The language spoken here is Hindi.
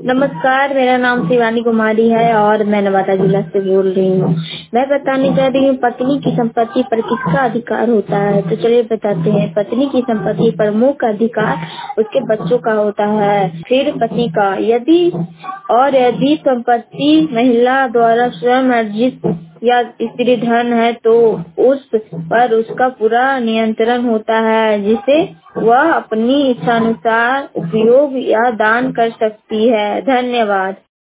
नमस्कार, मेरा नाम शिवानी कुमारी है और मैं नवादा जिला से बोल रही हूँ। मैं बताने जा रही हूँ पत्नी की संपत्ति पर किसका अधिकार होता है। तो चलिए बताते हैं। पत्नी की संपत्ति पर मुख्य अधिकार उसके बच्चों का होता है, फिर पति का। यदि संपत्ति महिला द्वारा स्वयं अर्जित या स्त्री धन है तो उस पर उसका पूरा नियंत्रण होता है, जिसे वह अपनी इच्छानुसार उपयोग या दान कर सकती है। धन्यवाद।